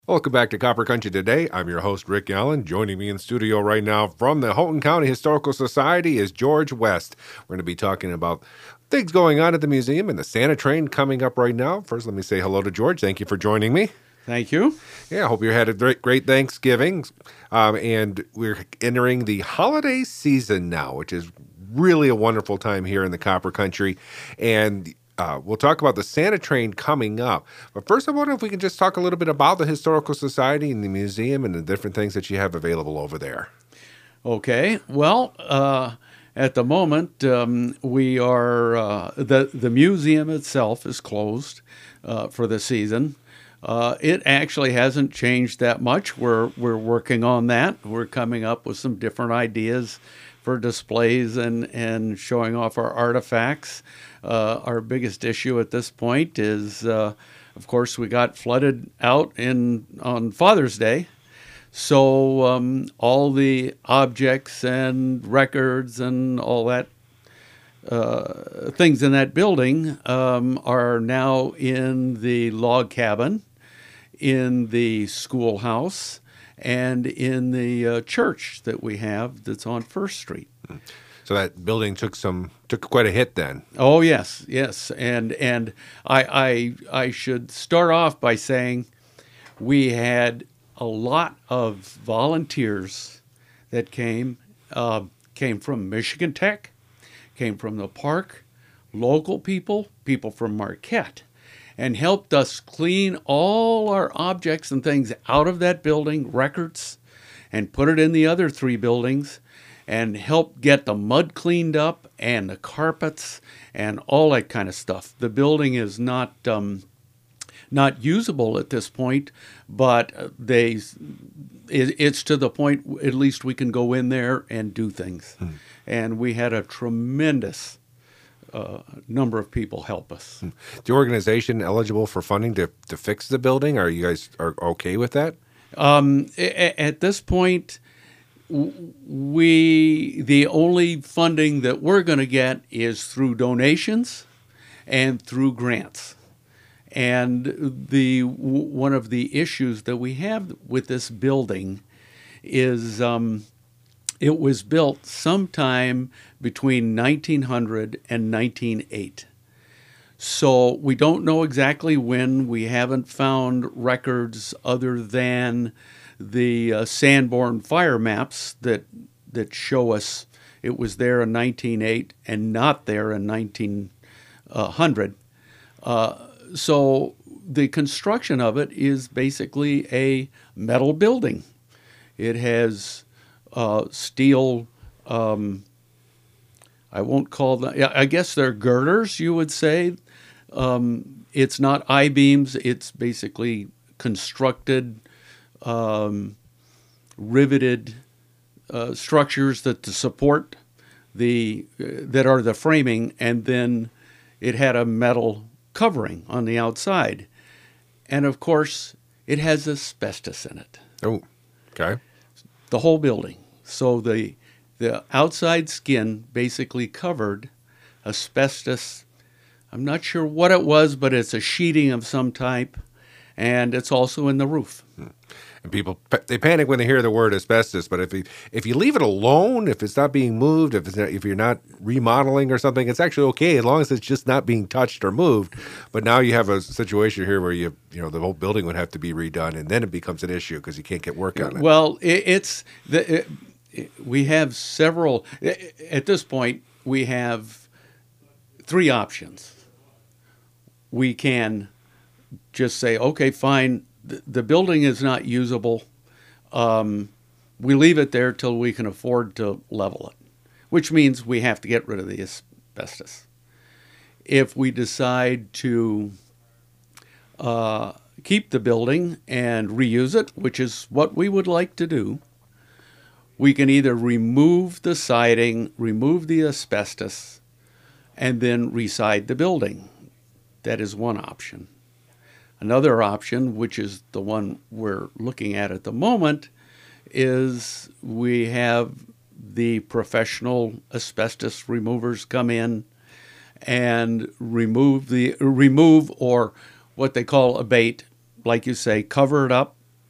Welcome back to Copper Country Today. I'm your host, Rick Allen. Joining me in studio right now from the Houghton County Historical Society is George West. We're going to be talking about things going on at the museum and the Santa train coming up right now. First, let me say hello to George. Thank you for joining me. Thank you. Yeah, I hope you had a great Thanksgiving. And we're entering the holiday season now, which is really a wonderful time here in the Copper Country. And we'll talk about the Santa train coming up. But first, I wonder if we can just talk a little bit about the Historical Society and the museum and the different things that you have available over there. Okay. Well, at the moment, we are the museum itself is closed for the season. It actually hasn't changed that much. We're working on that. We're coming up with some different ideas for displays and showing off our artifacts. Our biggest issue at this point is, of course, we got flooded out on Father's Day. So all the objects and records and all that things in that building are now in the log cabin, in the schoolhouse, and in the church that we have that's on First Street. So that building took quite a hit then. Oh yes, and I should start off by saying we had a lot of volunteers that came from Michigan Tech, came from the park, local people from Marquette, and helped us clean all our objects and things out of that building, records, and put it in the other three buildings, and help get the mud cleaned up and the carpets and all that kind of stuff. The building is not usable at this point, but it's to the point at least we can go in there and do things. And we had a tremendous number of people help us. The organization eligible for funding to fix the building? Are you guys okay with that? At this point, the only funding that we're going to get is through donations and through grants. And one of the issues that we have with this building is it was built sometime between 1900 and 1908. So we don't know exactly when. We haven't found records other than the Sanborn fire maps that show us it was there in 1908 and not there in 1900. So the construction of it is basically a metal building. It has steel, I won't call them, I guess they're girders, you would say. It's not I-beams, it's basically constructed, riveted structures that to support that are the framing, and then it had a metal covering on the outside. And of course, it has asbestos in it. Oh, okay. The whole building. So the outside skin basically covered asbestos. I'm not sure what it was, but it's a sheeting of some type, and it's also in the roof. And people, they panic when they hear the word asbestos, but if you leave it alone, if it's not being moved, if you're not remodeling or something, it's actually okay as long as it's just not being touched or moved. But now you have a situation here where the whole building would have to be redone, and then it becomes an issue because you can't get work on it. Well, we have several. At this point, we have three options. We can just say, okay, fine. The building is not usable. We leave it there till we can afford to level it, which means we have to get rid of the asbestos. If we decide to keep the building and reuse it, which is what we would like to do, we can either remove the siding, remove the asbestos, and then reside the building. That is one option. Another option, which is the one we're looking at the moment, is we have the professional asbestos removers come in and remove or what they call abate, like you say, cover it up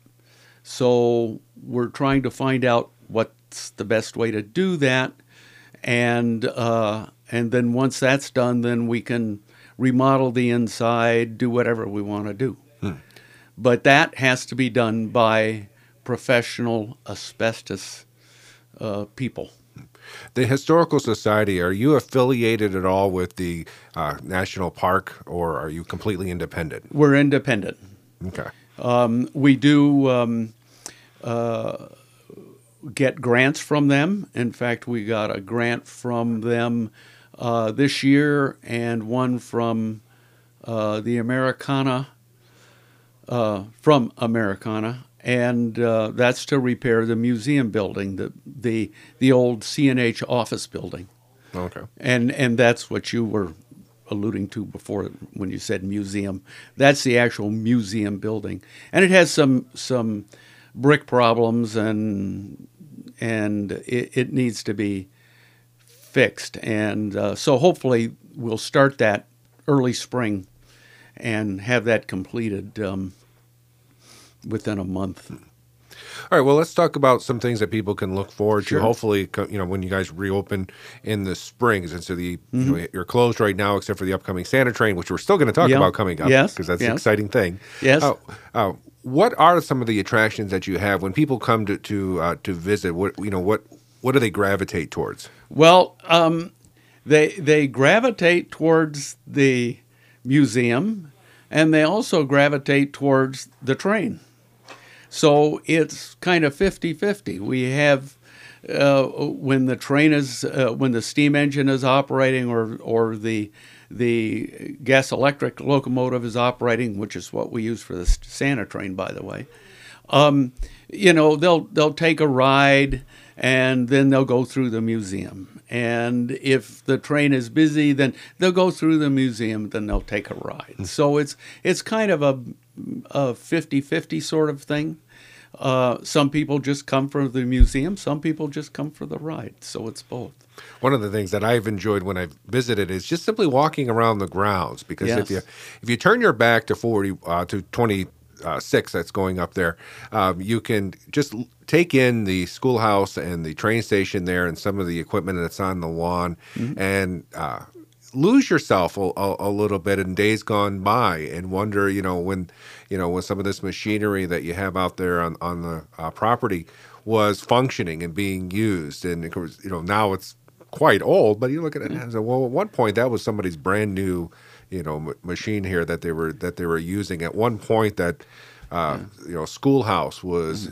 So we're trying to find out what's the best way to do that, and then once that's done, then we can remodel the inside, do whatever we want to do. But that has to be done by professional asbestos people. The Historical Society, are you affiliated at all with the National Park, or are you completely independent? We're independent. Okay. We do get grants from them. In fact, we got a grant from them this year and one from the Americana, and that's to repair the museum building, the old CNH office building. Okay. And that's what you were alluding to before when you said museum. That's the actual museum building, and it has some brick problems, and it needs to be fixed. And so hopefully we'll start that early spring and have that completed within a month. All right, well, let's talk about some things that people can look forward Sure. to. Hopefully, when you guys reopen in the springs, and so you're closed right now, except for the upcoming Santa Train, which we're still going to talk Yeah. about coming up, Yes, because that's yes. an exciting thing. Yes. What are some of the attractions that you have when people come to visit? What do they gravitate towards? Well, they gravitate towards the museum, and they also gravitate towards the train. So it's kind of 50-50. We have when the train is when the steam engine is operating, or the gas electric locomotive is operating, which is what we use for the Santa Train, by the way. They'll take a ride, and then they'll go through the museum. And if the train is busy, then they'll go through the museum, then they'll take a ride. So it's kind of a 50-50 sort of thing. Some people just come for the museum. Some people just come for the ride. So it's both. One of the things that I've enjoyed when I've visited is just simply walking around the grounds, because Yes. if you turn your back to 26 that's going up there, you can just take in the schoolhouse and the train station there, and some of the equipment that's on the lawn, and lose yourself a little bit in days gone by, and wonder, when some of this machinery that you have out there on the property was functioning and being used. And of course, now it's quite old, but you look at it and say, well, at one point that was somebody's brand new, machine here that they were using. At one point that, schoolhouse was,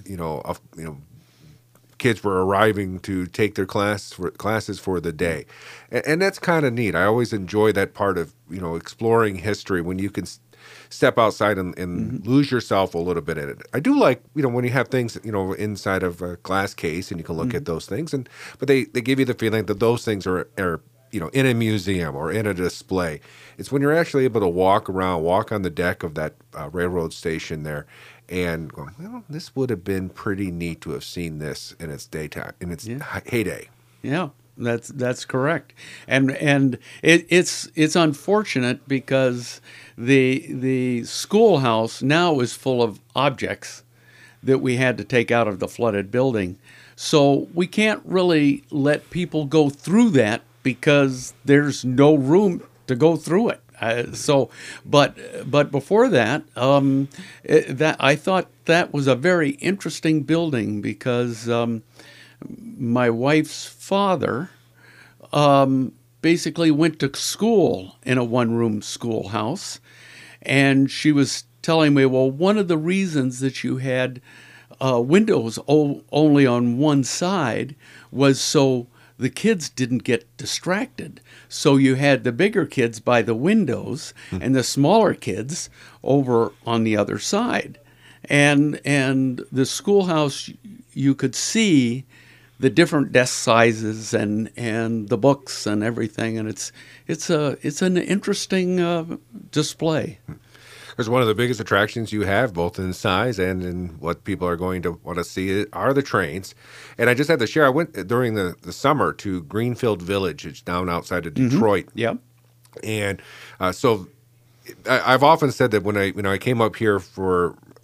kids were arriving to take their classes for the day, and that's kind of neat. I always enjoy that part of exploring history, when you can step outside and lose yourself a little bit in it. I do like when you have things inside of a glass case, and you can look at those things, but they give you the feeling that those things are in a museum or in a display. It's when you're actually able to walk on the deck of that railroad station there, and going, well, this would have been pretty neat to have seen this in its heyday. Yeah, that's correct. And it's unfortunate because the schoolhouse now is full of objects that we had to take out of the flooded building. So we can't really let people go through that because there's no room to go through it. But before that, that I thought that was a very interesting building, because my wife's father basically went to school in a one-room schoolhouse, and she was telling me, well, one of the reasons that you had windows only on one side was so the kids didn't get distracted. So you had the bigger kids by the windows and the smaller kids over on the other side. And the schoolhouse, you could see the different desk sizes and the books and everything, and it's an interesting display. Because one of the biggest attractions you have, both in size and in what people are going to want to see, are the trains. And I just had to share, I went during the summer to Greenfield Village. It's down outside of Detroit. Yep. And so I've often said that when I came up here for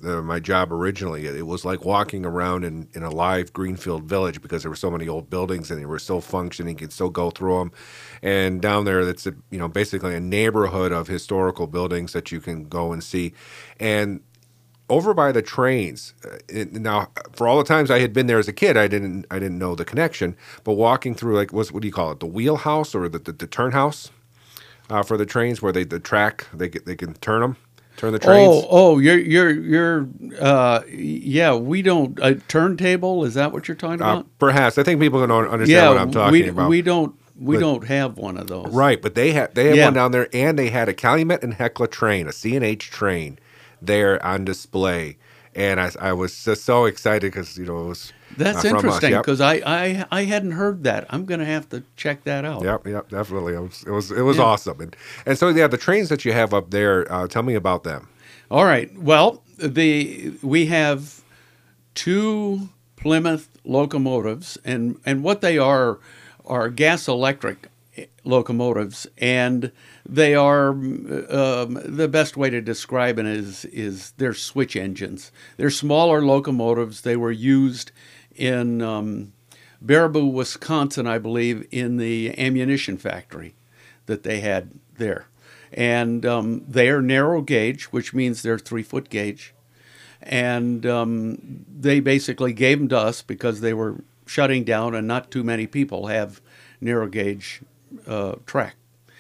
my job originally, it was like walking around in a live greenfield village because there were so many old buildings and they were still functioning. You could still go through them. And down there, that's basically a neighborhood of historical buildings that you can go and see. And over by the trains, now for all the times I had been there as a kid, I didn't know the connection. But walking through, like, what do you call it, the wheelhouse or the turn house for the trains, where the track they can turn the trains. You're yeah. We don't a turntable. Is that what you're talking about? Perhaps. I think people don't understand what I'm talking about. We don't have one of those. Right, but they had one down there, and they had a Calumet and Hecla train, a C&H train, there on display, and I was just so excited because it was. That's interesting because I hadn't heard that. I'm going to have to check that out. Yep, definitely. It was awesome, and so the trains that you have up there. Tell me about them. All right. Well, we have 2 Plymouth locomotives, and what they are gas electric locomotives, and they are the best way to describe it is they're switch engines. They're smaller locomotives. They were used in Baraboo, Wisconsin, I believe, in the ammunition factory that they had there. And they are narrow gauge, which means they're 3-foot gauge. And they basically gave them to us because they were shutting down and not too many people have narrow gauge track.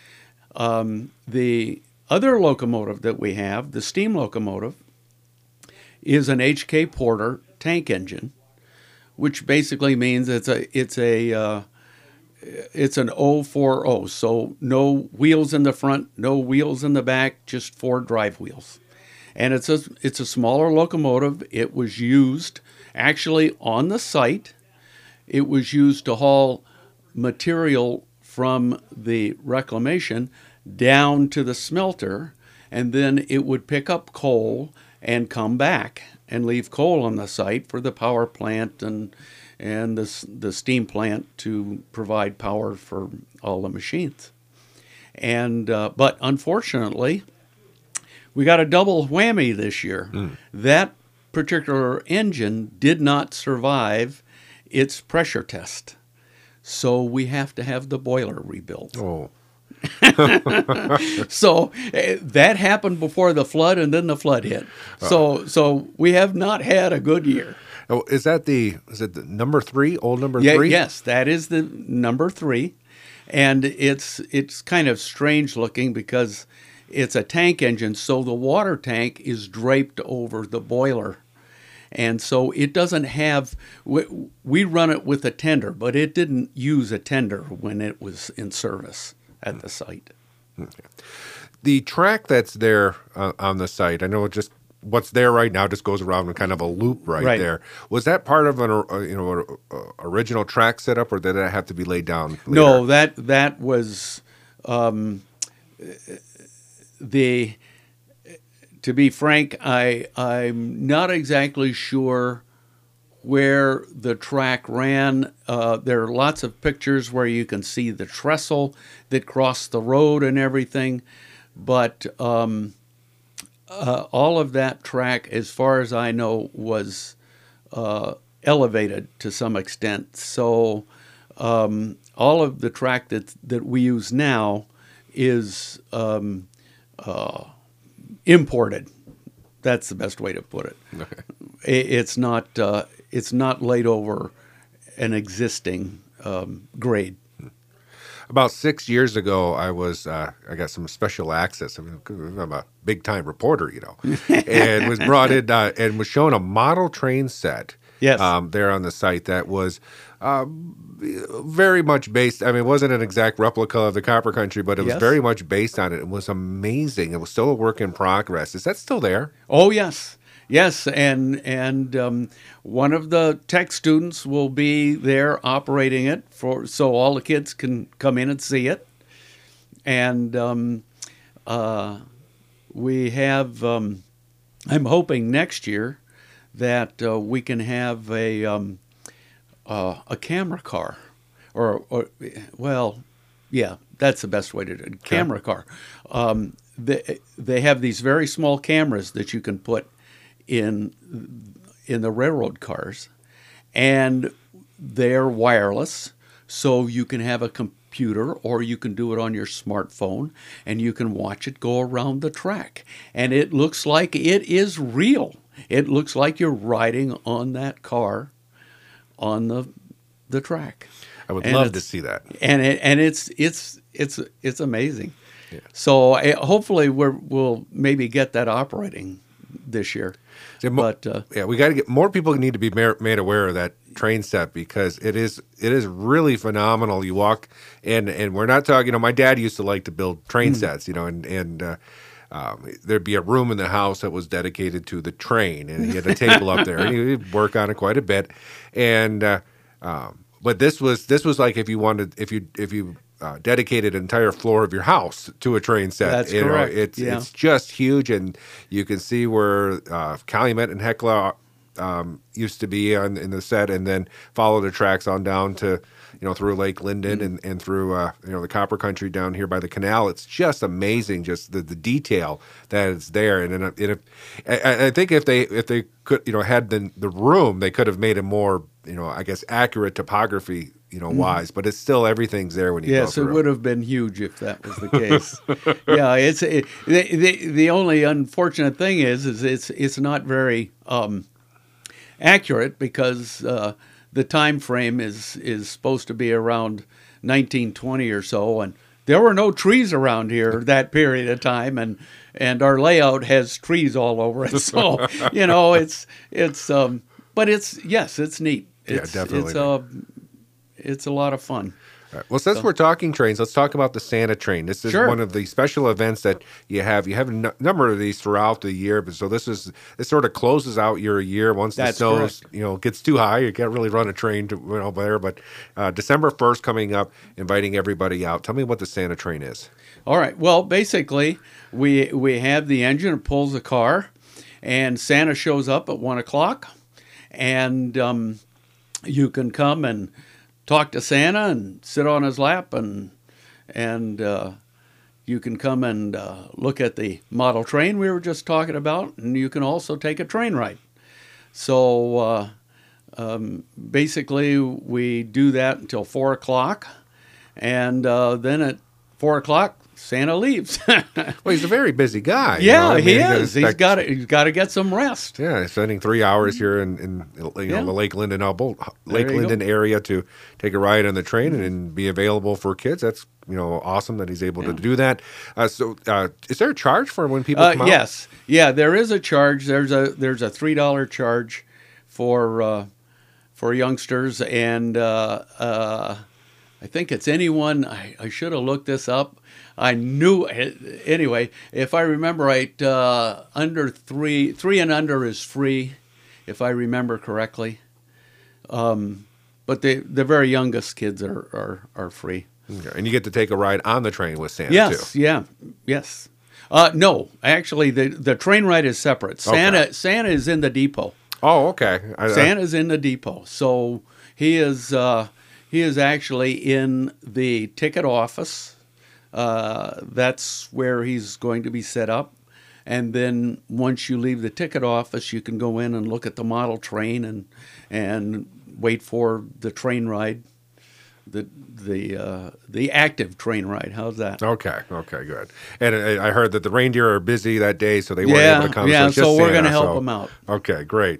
The other locomotive that we have, the steam locomotive, is an H.K. Porter tank engine, which basically means it's an 040, so no wheels in the front, no wheels in the back, just 4 drive wheels. And it's a smaller locomotive. It was used actually on the site. It was used to haul material from the reclamation down to the smelter, and then it would pick up coal and come back and leave coal on the site for the power plant and the steam plant to provide power for all the machines. And but unfortunately, we got a double whammy this year. That particular engine did not survive its pressure test, so we have to have the boiler rebuilt. Oh. So that happened before the flood, and then the flood hit. So we have not had a good year. Oh, is it the number 3, old number 3? Yes, that is the number 3, and it's kind of strange looking because it's a tank engine, so the water tank is draped over the boiler. And so it doesn't have, we run it with a tender, but it didn't use a tender when it was in service at the site. Okay. The track that's there on the site, I know just what's there right now just goes around in kind of a loop right there. Was that part of an original track setup, or did that have to be laid down later? No, that was to be frank, I'm not exactly sure where the track ran. There are lots of pictures where you can see the trestle that crossed the road and everything, but all of that track, as far as I know, was elevated to some extent. So all of the track that we use now is imported. That's the best way to put it. Okay. It's not laid over an existing grade. About 6 years ago, I got some special access. I mean, I'm a big time reporter, and was brought in and was shown a model train set. Yes. There on the site that was very much based. I mean, it wasn't an exact replica of the Copper Country, but it was very much based on it. It was amazing. It was still a work in progress. Is that still there? Oh, yes. Yes, and one of the tech students will be there operating it so all the kids can come in and see it. And we have. I'm hoping next year that we can have a camera car, or that's the best way to do it. Camera car. They have these very small cameras that you can put in the railroad cars, and they're wireless, so you can have a computer or you can do it on your smartphone, and you can watch it go around the track, and it looks like it is real. It looks like you're riding on that car on the track. I would love to see that. And it's amazing. Yeah. So hopefully we'll maybe get that operating this year. So, But we got to get more people need to be made aware of that train set, because it is really phenomenal. You walk and we're not talking. My dad used to like to build train sets, and there'd be a room in the house that was dedicated to the train, and he had a table up there, and he'd work on it quite a bit. And but this was like if you dedicated an entire floor of your house to a train set. That's correct. It's just huge, and you can see where Calumet and Hecla used to be in the set, and then follow the tracks on down to through Lake Linden and through the Copper Country down here by the canal. It's just amazing, just the detail that is there. And I think if they could had the room, they could have made it more I guess accurate topography wise, but it's still everything's there when you go through. Yes, it would have been huge if that was the case. Yeah, the only unfortunate thing is it's not very accurate, because the time frame is supposed to be around 1920 or so, and there were no trees around here that period of time, and our layout has trees all over it. So but it's neat. Definitely. It's a lot of fun. Right. Well, since we're talking trains, let's talk about the Santa train. This is one of the special events that you have. You have a number of these throughout the year, but so this sort of closes out your year once the snow gets too high. You can't really run a train to there. But December 1st coming up, inviting everybody out. Tell me what the Santa train is. All right. Well, basically, we have the engine that pulls the car, and Santa shows up at 1:00, and you can come and talk to Santa and sit on his lap, and you can come and look at the model train we were just talking about, and you can also take a train ride. So basically, we do that until 4:00, and then at 4:00, Santa leaves. Well, he's a very busy guy. Yeah, he is. He's got to get some rest. Yeah, spending 3 hours here in the Lake Linden area to take a ride on the train and be available for kids. That's awesome that he's able to do that. So, is there a charge for when people come out? Yes, there is a charge. There's a $3 charge for youngsters, and I think it's anyone. I should have looked this up. I knew anyway. If I remember right, under three and under is free, if I remember correctly. But the very youngest kids are free. Okay. And you get to take a ride on the train with Santa too. Yes. No, actually, the train ride is separate. Santa is in the depot. Oh, okay. Santa's in the depot, so he is actually in the ticket office. That's where he's going to be set up. And then once you leave the ticket office, you can go in and look at the model train and wait for the train ride, the active train ride. How's that? Okay, good. And I heard that the reindeer are busy that day, so they weren't able to come. Yeah, so we're going to help them out. Okay, great.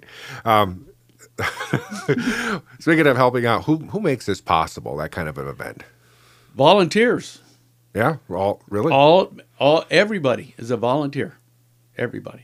Speaking of helping out, who makes this possible, that kind of an event? Volunteers. Yeah, really? Everybody is a volunteer. Everybody.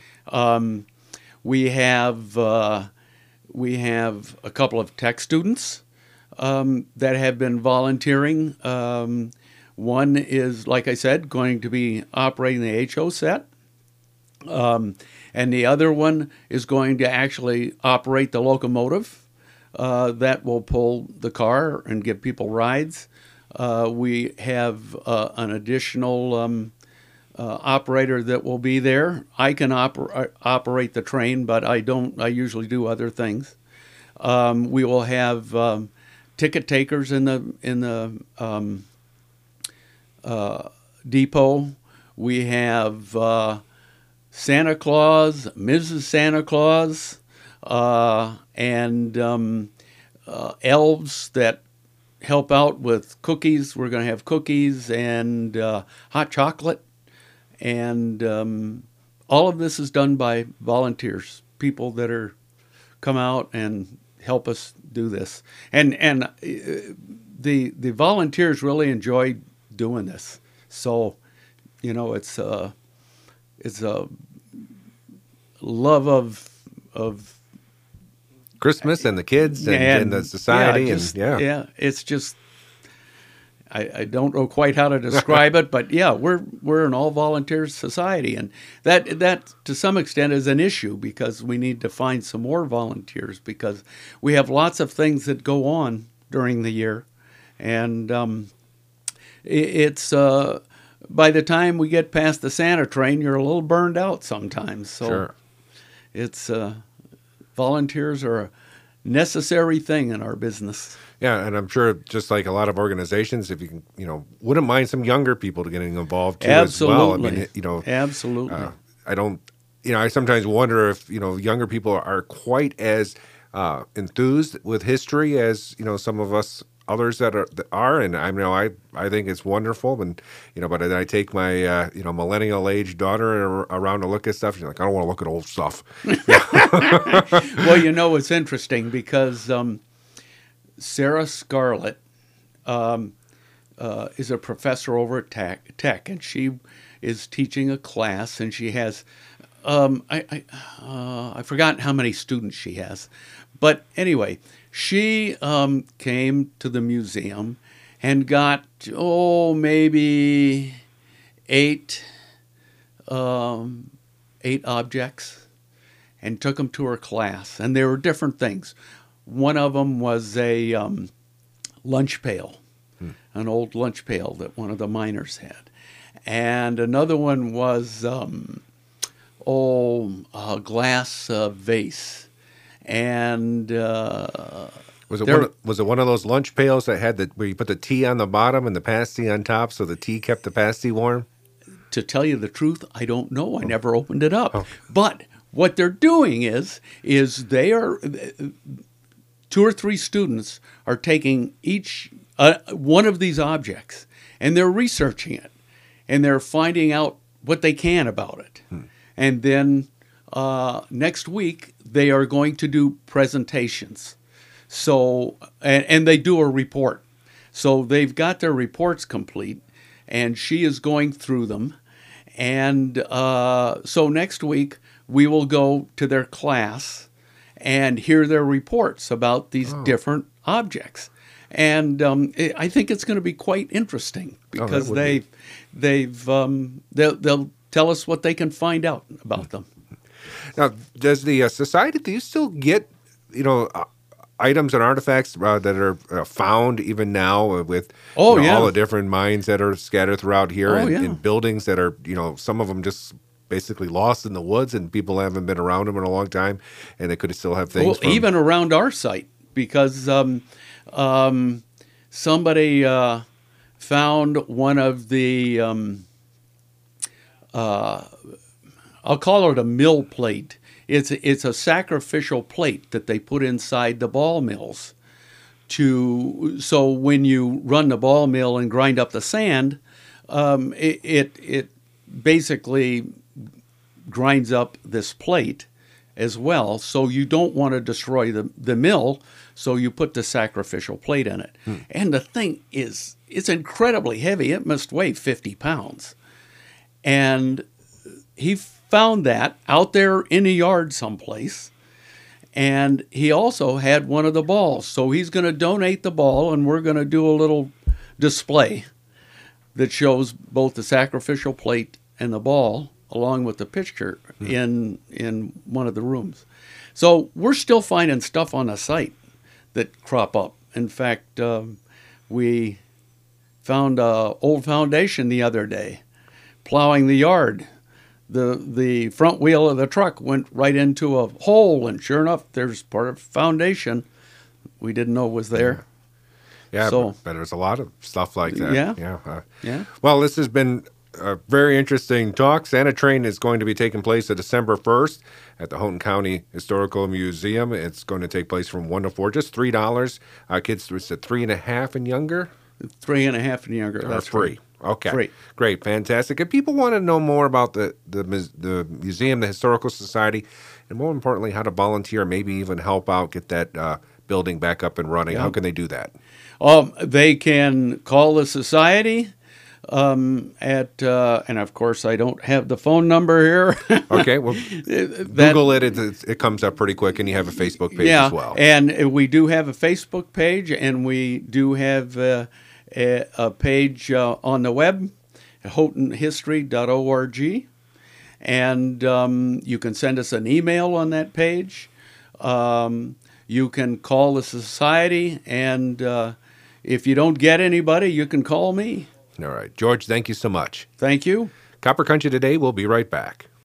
We have a couple of tech students that have been volunteering. One is, like I said, going to be operating the HO set, and the other one is going to actually operate the locomotive that will pull the car and give people rides. We have an additional operator that will be there. I can operate the train, but I don't. I usually do other things. We will have ticket takers in the depot. We have Santa Claus, Mrs. Santa Claus, and elves that help out with cookies. We're going to have cookies and hot chocolate. And all of this is done by volunteers, people that are come out and help us do this. And the volunteers really enjoy doing this. So, it's a love of Christmas and the kids and the society. Yeah, it's just I don't know quite how to describe it, but yeah, we're an all volunteer society, and that to some extent is an issue because we need to find some more volunteers because we have lots of things that go on during the year, and it's by the time we get past the Santa train, you're a little burned out sometimes. So Sure. It's volunteers are a necessary thing in our business. Yeah, and I'm sure just like a lot of organizations, if you can, wouldn't mind some younger people to getting involved too as well. I mean, Absolutely. I don't, I sometimes wonder if, younger people are quite as enthused with history as, some of us others that are, and I think it's wonderful, and but then I take my millennial age daughter around to look at stuff. She's like, I don't want to look at old stuff. Well, it's interesting because Sarah Scarlett is a professor over at Tech, and she is teaching a class, and she has I forgot how many students she has, but anyway. She came to the museum and got, maybe eight objects and took them to her class. And they were different things. One of them was a lunch pail, an old lunch pail that one of the miners had. And another one was a glass vase. And was it one of those lunch pails that had where you put the tea on the bottom and the pasty on top, so the tea kept the pasty warm? To tell you the truth, I don't know. I never opened it up. But what they're doing is they are 2 or 3 students are taking each one of these objects and they're researching it and they're finding out what they can about it, and then. Next week, they are going to do presentations. So, and they do a report. So they've got their reports complete, and she is going through them. And so next week, we will go to their class and hear their reports about these different objects. And I think it's going to be quite interesting because they'll tell us what they can find out about them. Now, does the society, do you still get, items and artifacts that are found even now with all the different mines that are scattered throughout here and buildings that are, some of them just basically lost in the woods and people haven't been around them in a long time and they could still have things. Well, even around our site because somebody found one of the I'll call it a mill plate. It's a sacrificial plate that they put inside the ball mills so when you run the ball mill and grind up the sand, it basically grinds up this plate as well. So you don't want to destroy the mill, so you put the sacrificial plate in it. And the thing it's incredibly heavy. It must weigh 50 pounds. And he found that out there in a yard someplace, and he also had one of the balls. So he's going to donate the ball, and we're going to do a little display that shows both the sacrificial plate and the ball, along with the picture in one of the rooms. So we're still finding stuff on the site that crop up. In fact, we found an old foundation the other day, plowing the yard. The front wheel of the truck went right into a hole, and sure enough, there's part of foundation we didn't know was there. Yeah, but there's a lot of stuff like that. Yeah. Well, this has been a very interesting talk. Santa Train is going to be taking place at December 1st at the Houghton County Historical Museum. It's going to take place from 1 to 4, just $3. Kids at 3.5 and younger 3.5 and younger. are That's free. right. Okay, Free. great, fantastic. If people want to know more about the museum, the Historical Society, and more importantly, how to volunteer, maybe even help out get that building back up and running, how can they do that? They can call the society and of course I don't have the phone number here. Okay, well, Google it. It comes up pretty quick, and you have a Facebook page as well. And we do have a Facebook page, and we do have a page on the web, houghtonhistory.org, and you can send us an email on that page. You can call the society, and if you don't get anybody, you can call me. All right, George, thank you so much. Thank you. Copper Country Today, we'll be right back.